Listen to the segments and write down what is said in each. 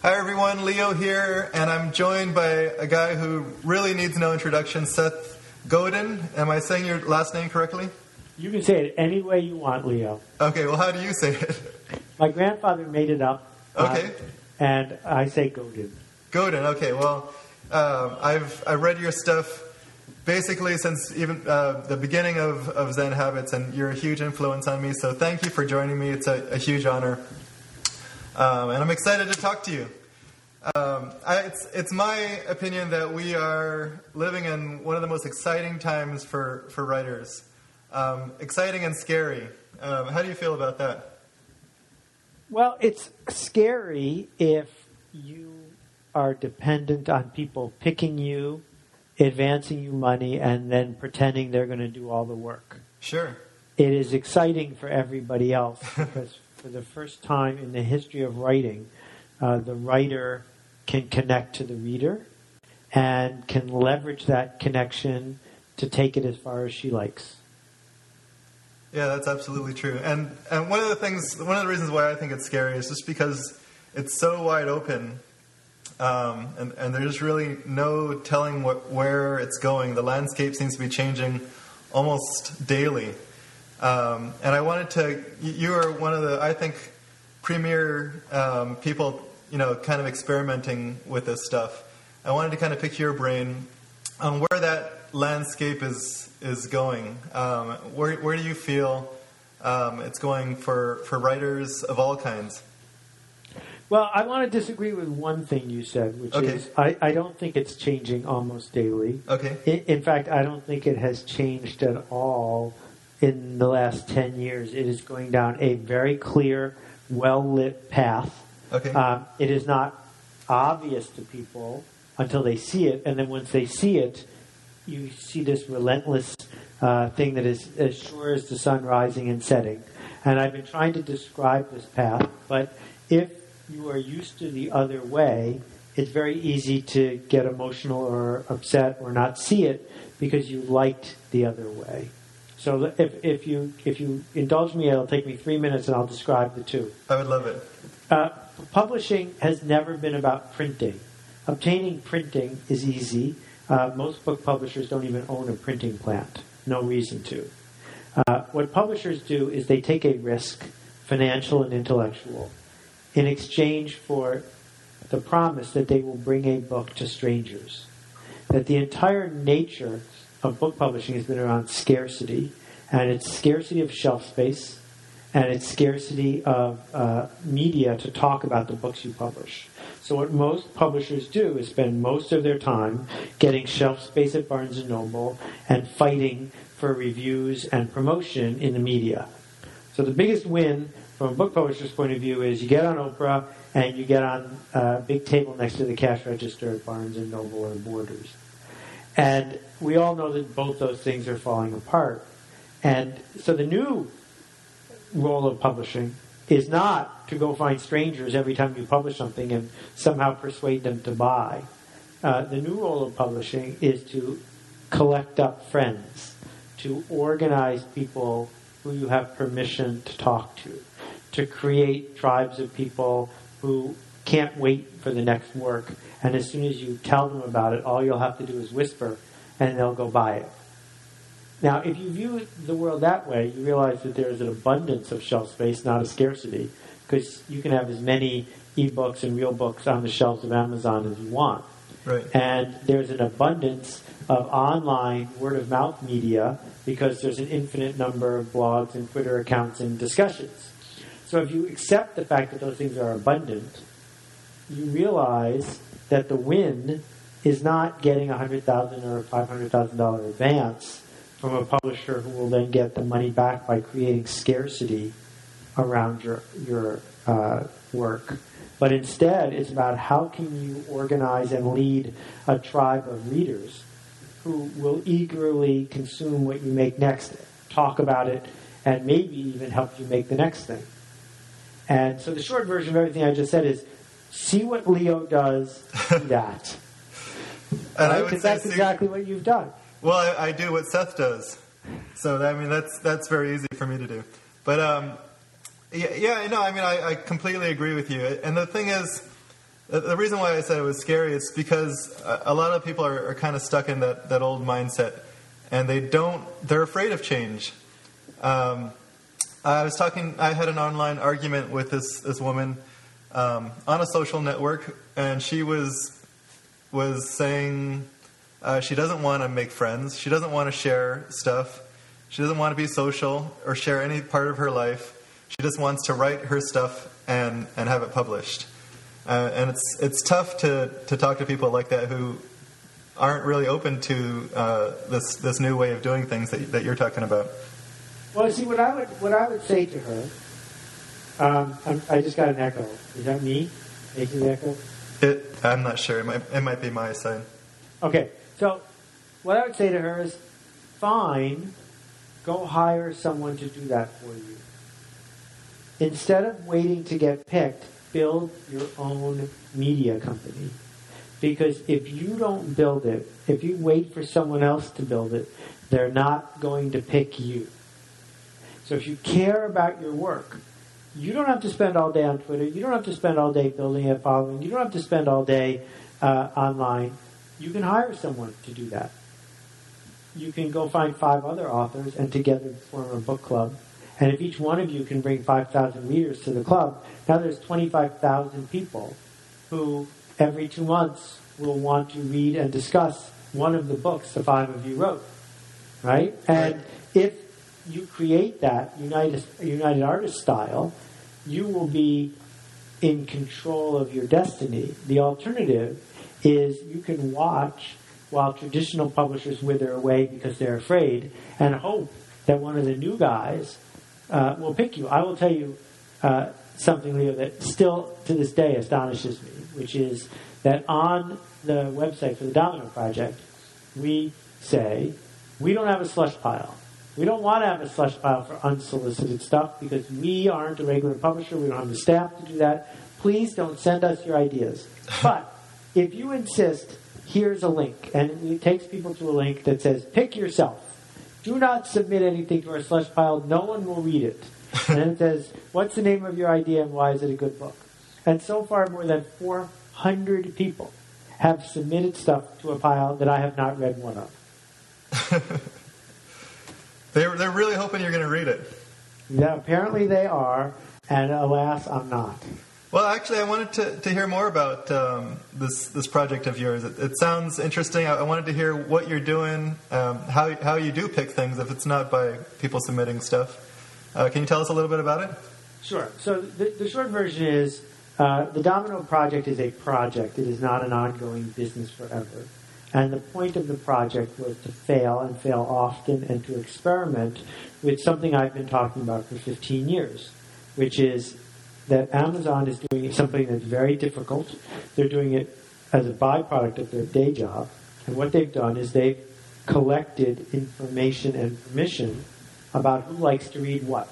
Hi everyone, Leo here, and I'm joined by a guy who really needs no introduction, Seth Godin. Am I saying your last name correctly? You can say it any way you want, Leo. Okay, well, how do you say it? My grandfather made it up. Okay. And I say Godin. Godin, okay. Well, I've read your stuff basically since even the beginning of Zen Habits, and you're a huge influence on me, so thank you for joining me. It's a huge honor. And I'm excited to talk to you. It's my opinion that we are living in one of the most exciting times for writers. Exciting and scary. How do you feel about that? Well, it's scary if you are dependent on people picking you, advancing you money, and then pretending they're going to do all the work. Sure. It is exciting for everybody else because for the first time in the history of writing, the writer can connect to the reader and can leverage that connection to take it as far as she likes. Yeah, that's absolutely true. And one of the reasons why I think it's scary is just because it's so wide open, and there's really no telling where it's going. The landscape seems to be changing almost daily. And I wanted to. You are one of the, I think, premier people, kind of experimenting with this stuff. I wanted to kind of pick your brain on where that landscape is going. Where do you feel it's going for writers of all kinds? Well, I want to disagree with one thing you said, which is I don't think it's changing almost daily. Okay. In fact, I don't think it has changed at all in the last 10 years. It is going down a very clear, well-lit path. Okay. It is not obvious to people until they see it, and then once they see it, you see this relentless thing that is as sure as the sun rising and setting. And I've been trying to describe this path, but if you are used to the other way, it's very easy to get emotional or upset or not see it because you liked the other way. So if you indulge me, it'll take me 3 minutes and I'll describe the two. I would love it. Publishing has never been about printing. Obtaining printing is easy. Most book publishers don't even own a printing plant. No reason to. What publishers do is they take a risk, financial and intellectual, in exchange for the promise that they will bring a book to strangers. That the entire nature of book publishing has been around scarcity, and it's scarcity of shelf space, and it's scarcity of media to talk about the books you publish. So what most publishers do is spend most of their time getting shelf space at Barnes & Noble and fighting for reviews and promotion in the media. So the biggest win from a book publisher's point of view is you get on Oprah and you get on a big table next to the cash register at Barnes & Noble or Borders. And we all know that both those things are falling apart. And so the new role of publishing is not to go find strangers every time you publish something and somehow persuade them to buy. The new role of publishing is to collect up friends, to organize people who you have permission to talk to create tribes of people who can't wait for the next work, and as soon as you tell them about it, all you'll have to do is whisper, and they'll go buy it. Now, if you view the world that way, you realize that there is an abundance of shelf space, not a scarcity, because you can have as many e-books and real books on the shelves of Amazon as you want. Right. And there's an abundance of online word-of-mouth media because there's an infinite number of blogs and Twitter accounts and discussions. So if you accept the fact that those things are abundant, you realize that the win is not getting a $100,000 or $500,000 advance from a publisher who will then get the money back by creating scarcity around your work. But instead, it's about how can you organize and lead a tribe of readers who will eagerly consume what you make next, talk about it, and maybe even help you make the next thing. And so the short version of everything I just said is, see what Leo does, do that. And Because that's exactly what you've done. Well, I do what Seth does. So, I mean, that's very easy for me to do. But, I completely agree with you. And the thing is, The reason why I said it was scary is because a lot of people are kind of stuck in that old mindset, and they're afraid of change. I had an online argument with this woman on a social network, and she was saying she doesn't want to make friends, she doesn't want to share stuff, she doesn't want to be social or share any part of her life. She just wants to write her stuff and have it published. And it's tough to talk to people like that who aren't really open to this new way of doing things that you're talking about. Well, see, what I would say to her, I just got an echo. Is that me making the echo? I'm not sure. It might be my side. Okay, so what I would say to her is, fine, go hire someone to do that for you. Instead of waiting to get picked, build your own media company. Because if you don't build it, if you wait for someone else to build it, they're not going to pick you. So if you care about your work, you don't have to spend all day on Twitter. You don't have to spend all day building a following. You don't have to spend all day online. You can hire someone to do that. You can go find 5 other authors and together form a book club. And if each one of you can bring 5,000 readers to the club, now there's 25,000 people who every 2 months will want to read and discuss one of the books the 5 of you wrote. Right? And if you create that United Artists style, you will be in control of your destiny. The alternative is you can watch while traditional publishers wither away because they're afraid and hope that one of the new guys will pick you. I will tell you something, Leo, that still to this day astonishes me, which is that on the website for the Domino Project, we say, we don't have a slush pile. We don't want to have a slush pile for unsolicited stuff because we aren't a regular publisher. We don't have the staff to do that. Please don't send us your ideas. But if you insist, here's a link. And it takes people to a link that says, pick yourself. Do not submit anything to our slush pile. No one will read it. And then it says, what's the name of your idea and why is it a good book? And so far, more than 400 people have submitted stuff to a pile that I have not read one of. They're really hoping you're going to read it. Yeah, apparently they are, and alas, I'm not. Well, actually, I wanted to hear more about this project of yours. It sounds interesting. I wanted to hear what you're doing, how you do pick things if it's not by people submitting stuff. Can you tell us a little bit about it? Sure. So the short version is the Domino Project is a project. It is not an ongoing business forever. And the point of the project was to fail and fail often and to experiment with something I've been talking about for 15 years, which is that Amazon is doing something that's very difficult. They're doing it as a byproduct of their day job. And what they've done is they've collected information and permission about who likes to read what.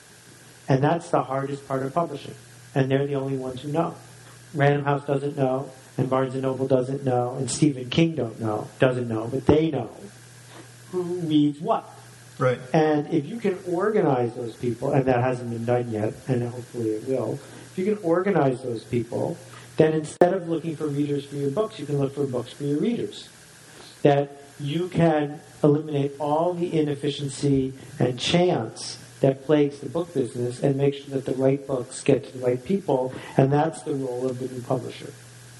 And that's the hardest part of publishing. And they're the only ones who know. Random House doesn't know, and Barnes & Noble doesn't know, and Stephen King doesn't know, but they know who reads what. Right. And if you can organize those people, and that hasn't been done yet, and hopefully it will, if you can organize those people, then instead of looking for readers for your books, you can look for books for your readers. That you can eliminate all the inefficiency and chance that plagues the book business and make sure that the right books get to the right people, and that's the role of the new publisher.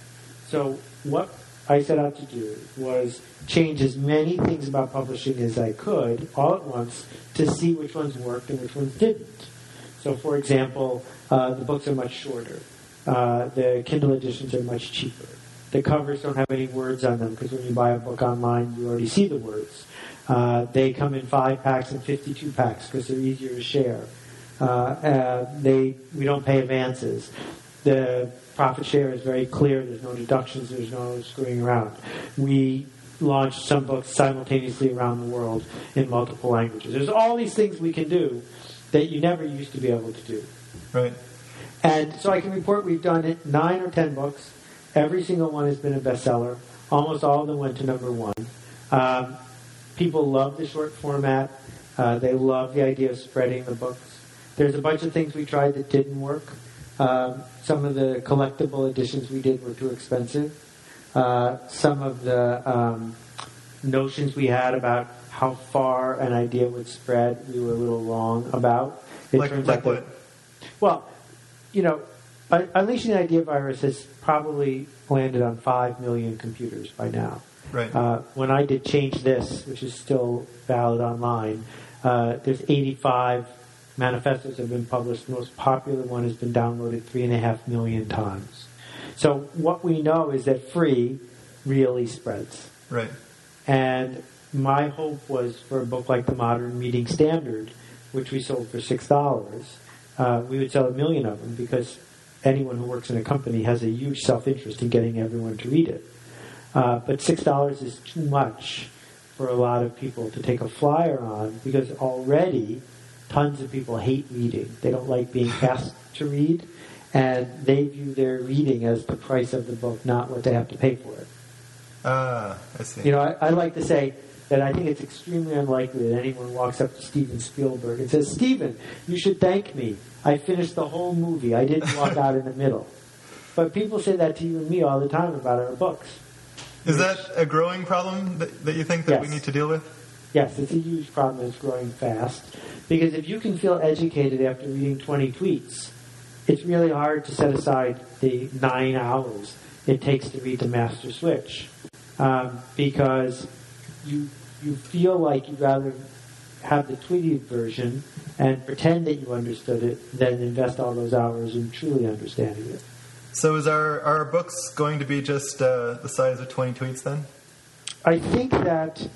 So what I set out to do was change as many things about publishing as I could all at once to see which ones worked and which ones didn't. So, for example, the books are much shorter. The Kindle editions are much cheaper. The covers don't have any words on them because when you buy a book online, you already see the words. They come in 5-packs and 52-packs because they're easier to share. We don't pay advances. The profit share is very clear. There's no deductions. There's no screwing around. We launched some books simultaneously around the world in multiple languages. There's all these things we can do that you never used to be able to do. Right. And so I can report we've done 9 or 10 books. Every single one has been a bestseller. Almost all of them went to number 1. People love the short format. They love the idea of spreading the books. There's a bunch of things we tried that didn't work. Some of the collectible editions we did were too expensive. Some of the notions we had about how far an idea would spread, we were a little wrong about. It turns out what? Well, Unleashing the Idea Virus has probably landed on 5 million computers by now. Right. When I did Change This, which is still valid online, there's 85 manifestos have been published. The most popular one has been downloaded 3.5 million times. So what we know is that free really spreads. Right. And my hope was for a book like The Modern Reading Standard, which we sold for $6, we would sell 1 million of them because anyone who works in a company has a huge self-interest in getting everyone to read it. But $6 is too much for a lot of people to take a flyer on because already tons of people hate reading. They don't like being asked to read, and they view their reading as the price of the book, not what they have to pay for it. I see. I like to say that I think it's extremely unlikely that anyone walks up to Steven Spielberg and says, "Steven, you should thank me. I finished the whole movie. I didn't walk out in the middle." But people say that to you and me all the time about our books. Is that a growing problem that you think that we need to deal with? Yes, it's a huge problem that's growing fast. Because if you can feel educated after reading 20 tweets, it's really hard to set aside the 9 hours it takes to read The Master Switch. Because you feel like you'd rather have the tweeted version and pretend that you understood it than invest all those hours in truly understanding it. So is our books going to be just the size of 20 tweets then? I think that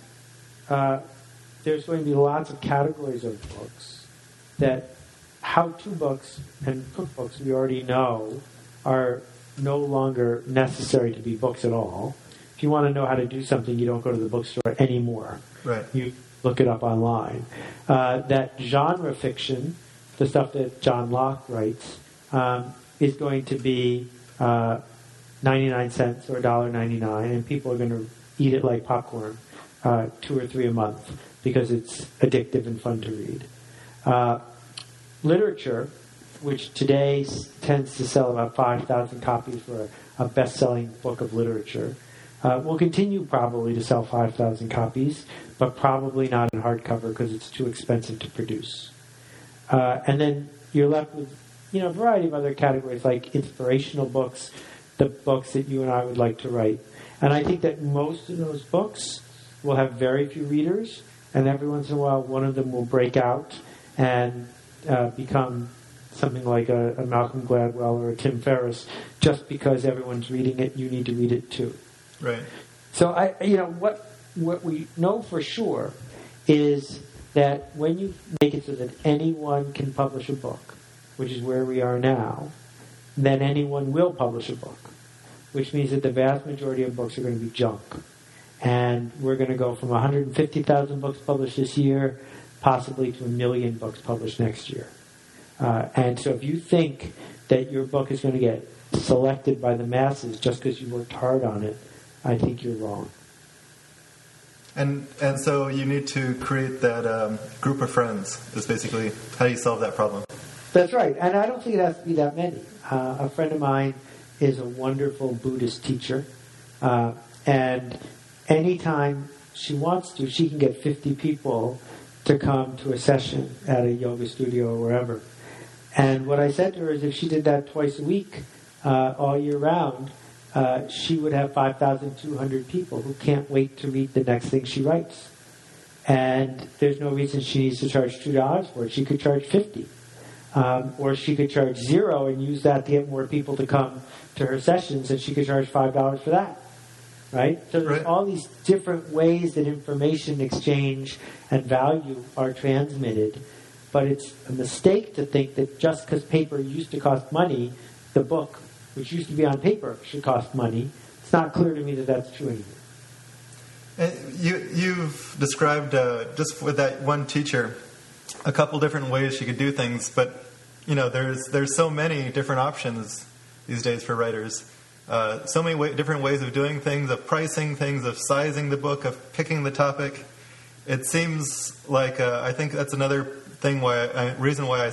there's going to be lots of categories of books that how-to books and cookbooks we already know are no longer necessary to be books at all. If you want to know how to do something, you don't go to the bookstore anymore. Right. You look it up online. That genre fiction, the stuff that John Locke writes, is going to be 99 cents or $1.99, and people are going to eat it like popcorn, 2 or 3 a month, because it's addictive and fun to read. Literature, which today tends to sell about 5,000 copies for a best-selling book of literature, will continue probably to sell 5,000 copies, but probably not in hardcover because it's too expensive to produce. And then you're left with a variety of other categories like inspirational books, the books that you and I would like to write. And I think that most of those books will have very few readers, and every once in a while one of them will break out and become something like a Malcolm Gladwell or a Tim Ferriss. Just because everyone's reading it, you need to read it too. Right. So what we know for sure is that when you make it so that anyone can publish a book, which is where we are now, then anyone will publish a book, which means that the vast majority of books are going to be junk. And we're going to go from 150,000 books published this year, possibly to 1 million books published next year. And so if you think that your book is going to get selected by the masses just because you worked hard on it, I think you're wrong. And so you need to create that group of friends, is basically how you solve that problem. That's right. And I don't think it has to be that many. A friend of mine is a wonderful Buddhist teacher. And anytime she wants to, she can get 50 people to come to a session at a yoga studio or wherever. And what I said to her is if she did that twice a week, all year round, she would have 5,200 people who can't wait to read the next thing she writes. And there's no reason she needs to charge $2 for it. She could charge $50. Or she could charge $0 and use that to get more people to come to her sessions, and she could charge $5 for that. Right? So there's all these different ways that information exchange and value are transmitted. But it's a mistake to think that just because paper used to cost money, the book, which used to be on paper, should cost money. It's not clear to me that that's true anymore. You've described, just with that one teacher, a couple different ways she could do things, but there's so many different options these days for writers. So many different ways of doing things, of pricing things, of sizing the book, of picking the topic. It seems like I think that's another thing reason why I said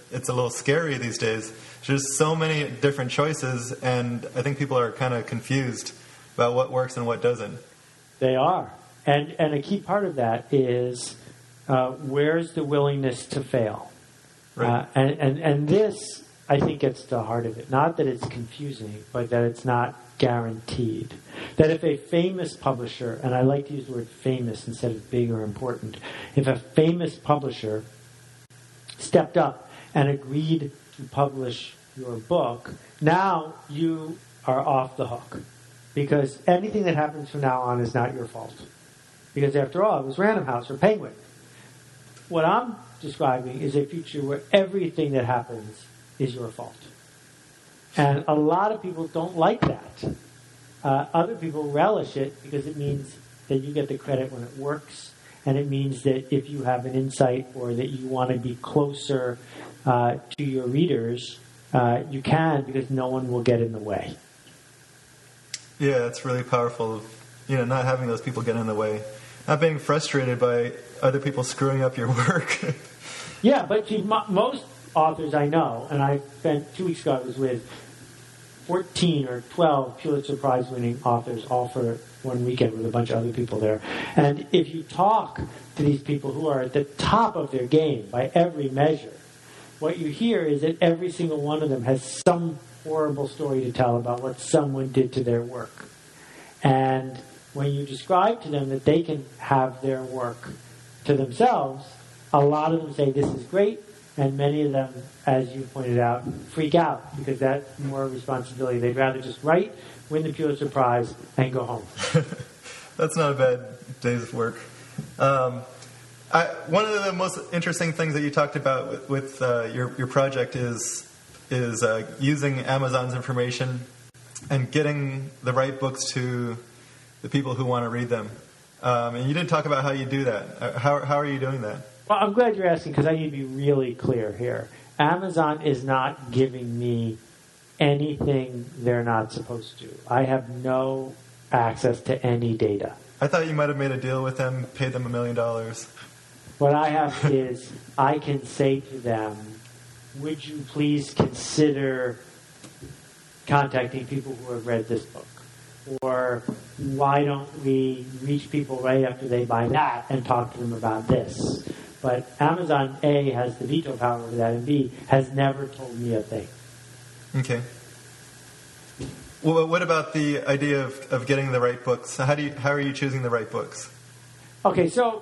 it's a little scary these days. There's so many different choices, and I think people are kind of confused about what works and what doesn't. They are. And a key part of that is where's the willingness to fail? Right. And this, I think, gets to the heart of it. Not that it's confusing, but that it's not guaranteed. That if a famous publisher, and I like to use the word famous instead of big or important, if a famous publisher stepped up and agreed to publish your book, now you are off the hook. Because anything that happens from now on is not your fault. Because after all, it was Random House or Penguin. What I'm describing is a future where everything that happens is your fault. And a lot of people don't like that. Other people relish it because it means that you get the credit when it works, and it means that if you have an insight or that you want to be closer to your readers, you can, because no one will get in the way. Yeah, it's really powerful. Not having those people get in the way, not being frustrated by other people screwing up your work. Yeah, but most authors I know, and I spent 2 weeks ago, I was with 14 or 12 Pulitzer Prize winning authors, all for one weekend with a bunch of other people there. And if you talk to these people who are at the top of their game by every measure, what you hear is that every single one of them has some horrible story to tell about what someone did to their work. And when you describe to them that they can have their work to themselves, a lot of them say this is great, and many of them, as you pointed out, freak out because that's more responsibility. They'd rather just write, win the Pulitzer Prize, and go home. That's not a bad day's work. One of the most interesting things that you talked about with your project is using Amazon's information and getting the right books to the people who want to read them. And you didn't talk about how you do that. How are you doing that? Well, I'm glad you're asking because I need to be really clear here. Amazon is not giving me anything they're not supposed to. I have no access to any data. I thought you might have made a deal with them, paid them $1 million. What I have is I can say to them, would you please consider contacting people who have read this book? Or why don't we reach people right after they buy that and talk to them about this? But Amazon, A, has the veto power over that, and B, has never told me a thing. Okay. Well, what about the idea of getting the right books? How are you choosing the right books? Okay, so,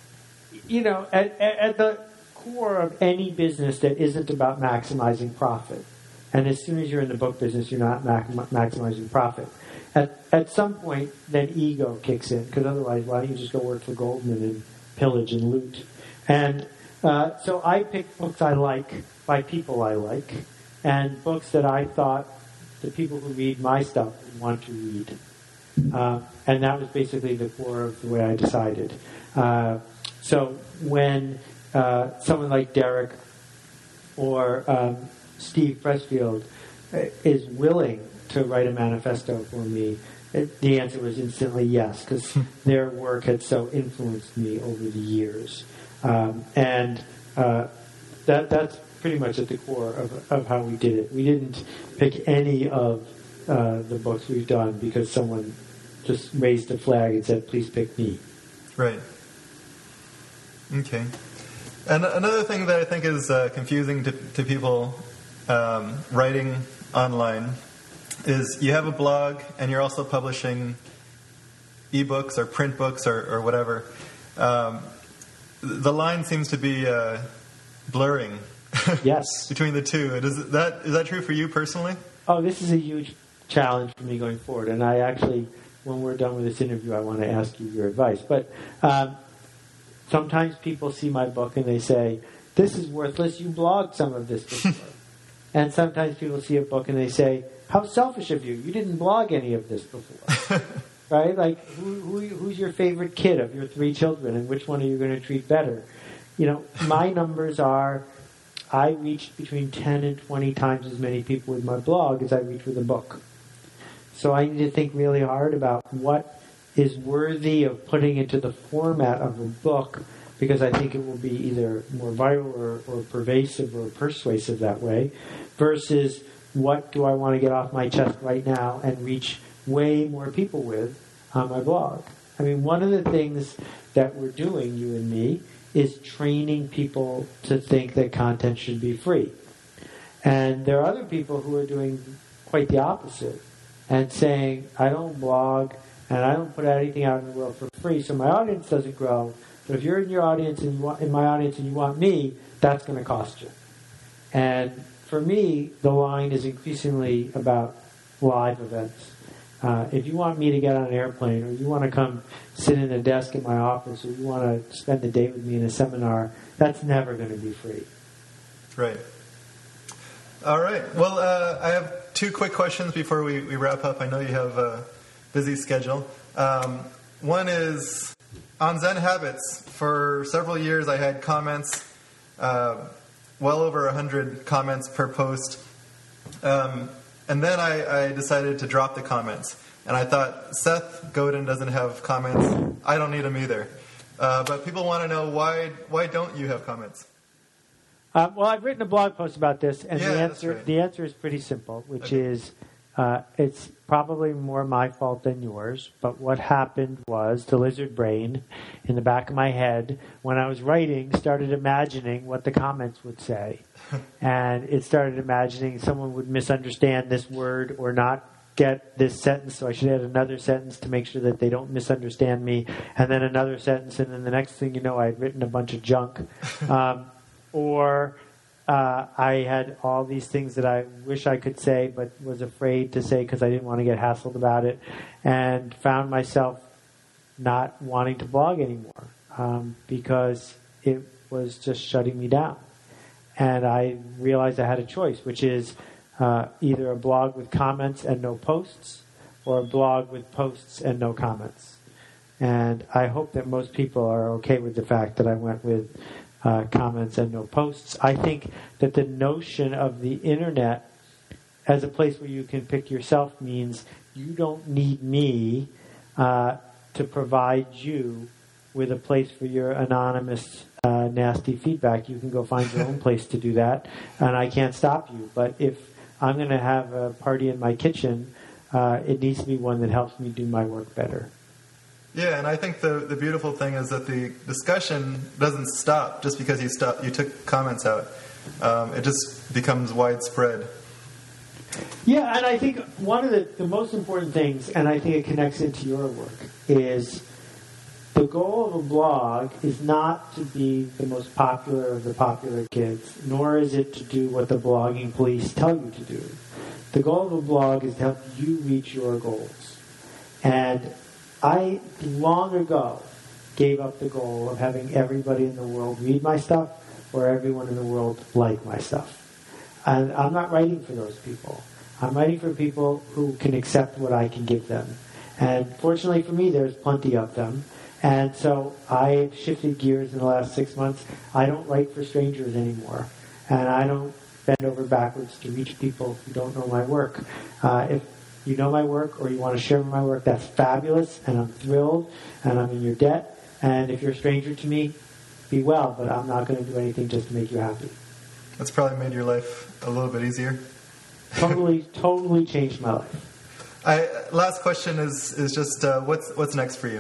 at the core of any business that isn't about maximizing profit, and as soon as you're in the book business, you're not maximizing profit. At some point, then ego kicks in, because otherwise, why don't you just go work for Goldman and pillage and loot? And so I picked books I like by people I like, and books that I thought the people who read my stuff would want to read. And that was basically the core of the way I decided. So when someone like Derek or Steve Pressfield is willing to write a manifesto for me, the answer was instantly yes, because their work had so influenced me over the years. And that's pretty much at the core of how we did it. We didn't pick any of the books we've done because someone just raised a flag and said, please pick me. Right. Okay. And another thing that I think is confusing to people writing online is you have a blog and you're also publishing ebooks or print books or whatever. The line seems to be blurring. Yes. Between the two. Is that true for you personally? Oh, this is a huge challenge for me going forward. And I actually, when we're done with this interview, I want to ask you your advice. But sometimes people see my book and they say, this is worthless, you blogged some of this before. And sometimes people see a book and they say, how selfish of you, you didn't blog any of this before. Right? Like, who's your favorite kid of your 3 children and which one are you going to treat better? My numbers are, I reached between 10 and 20 times as many people with my blog as I reached with a book. So I need to think really hard about what is worthy of putting into the format of a book because I think it will be either more viral or pervasive or persuasive that way, versus what do I want to get off my chest right now and reach way more people with on my blog. I mean, one of the things that we're doing, you and me, is training people to think that content should be free. And there are other people who are doing quite the opposite and saying, I don't blog and I don't put anything out in the world for free, so my audience doesn't grow. But if you're in your audience and you want, in my audience and you want me, that's going to cost you. And for me, the line is increasingly about live events. If you want me to get on an airplane, or you want to come sit in a desk in my office, or you want to spend the day with me in a seminar, that's never going to be free. Right. All right. Well, I have two quick questions before we wrap up. I know you have a busy schedule. One is on Zen Habits. For several years, I had comments, well over 100 comments per post. And then I decided to drop the comments. And I thought, Seth Godin doesn't have comments. I don't need them either. But people want to know, why don't you have comments? Well, I've written a blog post about this, and Yeah, the answer is pretty simple, which is it's probably more my fault than yours. But what happened was the lizard brain in the back of my head, when I was writing, started imagining what the comments would say. And it started imagining someone would misunderstand this word or not get this sentence, so I should add another sentence to make sure that they don't misunderstand me, and then another sentence, and then the next thing you know, I had written a bunch of junk. Or I had all these things that I wish I could say but was afraid to say because I didn't want to get hassled about it, and found myself not wanting to blog anymore because it was just shutting me down. And I realized I had a choice, which is either a blog with comments and no posts, or a blog with posts and no comments. And I hope that most people are okay with the fact that I went with comments and no posts. I think that the notion of the internet as a place where you can pick yourself means you don't need me to provide you with a place for your anonymous nasty feedback. You can go find your own place to do that, and I can't stop you. But if I'm going to have a party in my kitchen, it needs to be one that helps me do my work better. Yeah, and I think the beautiful thing is that the discussion doesn't stop just because you took comments out. It just becomes widespread. Yeah, and I think one of the most important things, and I think it connects into your work, is the goal of a blog is not to be the most popular of the popular kids, nor is it to do what the blogging police tell you to do. The goal of a blog is to help you reach your goals. And I, long ago, gave up the goal of having everybody in the world read my stuff or everyone in the world like my stuff. And I'm not writing for those people. I'm writing for people who can accept what I can give them. And fortunately for me, there's plenty of them. And so I shifted gears in the last 6 months. I don't write for strangers anymore. And I don't bend over backwards to reach people who don't know my work. If you know my work or you want to share my work, that's fabulous, and I'm thrilled, and I'm in your debt. And if you're a stranger to me, be well, but I'm not going to do anything just to make you happy. That's probably made your life a little bit easier. Totally changed my life. Last question is just what's next for you?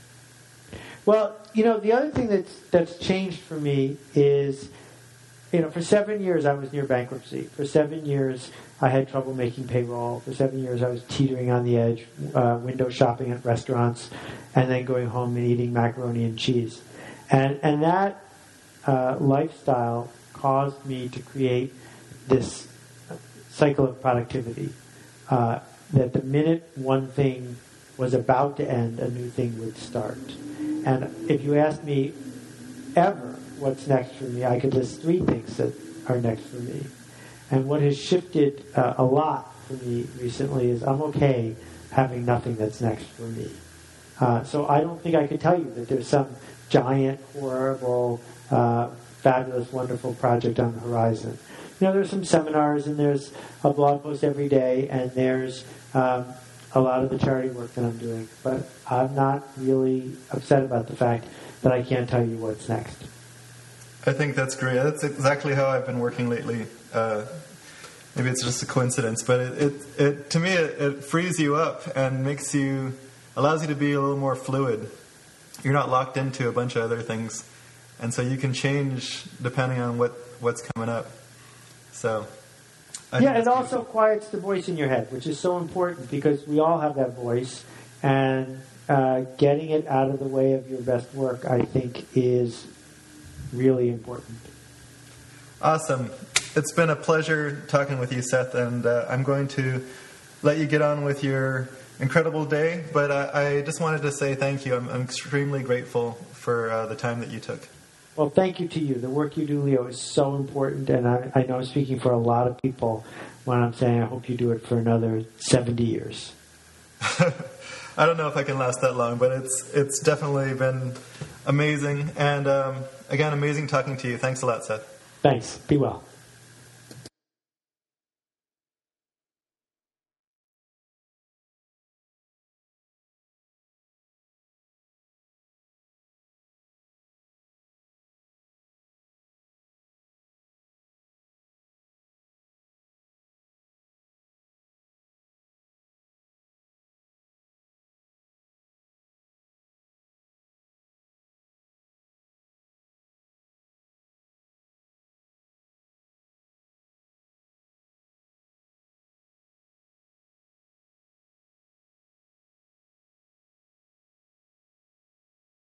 Well, the other thing that's changed for me is, for 7 years I was near bankruptcy. For 7 years I had trouble making payroll. For 7 years I was teetering on the edge, window shopping at restaurants, and then going home and eating macaroni and cheese. And that lifestyle caused me to create this cycle of productivity. That the minute one thing was about to end, a new thing would start. And if you ask me ever what's next for me, I could list 3 things that are next for me. And what has shifted a lot for me recently is I'm okay having nothing that's next for me. So I don't think I could tell you that there's some giant, horrible, fabulous, wonderful project on the horizon. There's some seminars, and there's a blog post every day, and there's a a lot of the charity work that I'm doing. But I'm not really upset about the fact that I can't tell you what's next. I think that's great. That's exactly how I've been working lately. Maybe it's just a coincidence, but it to me it frees you up and allows you to be a little more fluid. You're not locked into a bunch of other things, and so you can change depending on what's coming up. So it also quiets the voice in your head, which is so important because we all have that voice, and getting it out of the way of your best work, I think, is really important. Awesome. It's been a pleasure talking with you, Seth, and I'm going to let you get on with your incredible day, but I just wanted to say thank you. I'm extremely grateful for the time that you took. Well, thank you to you. The work you do, Leo, is so important, and I know I'm speaking for a lot of people when I'm saying I hope you do it for another 70 years. I don't know if I can last that long, but it's definitely been amazing, and again, amazing talking to you. Thanks a lot, Seth. Thanks. Be well.